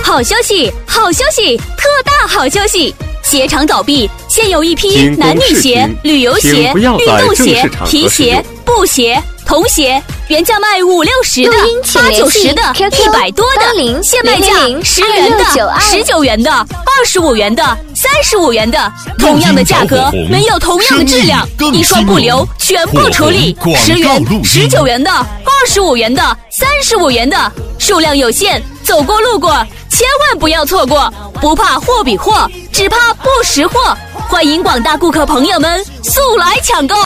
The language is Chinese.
好消息，好消息，特大好消息！鞋厂倒闭，现有一批男女鞋、旅游鞋、运动鞋、皮鞋、布鞋、童鞋，原价卖50、60的、80、90的、100多的，现卖价10元的、19元的、25元的、35元的，同样的价格，没有同样的质量，一双不留，全部处理，10元、19元的、25元的、35元的，数量有限，走过路过千万不要错过，不怕货比货，只怕不识货，欢迎广大顾客朋友们速来抢购。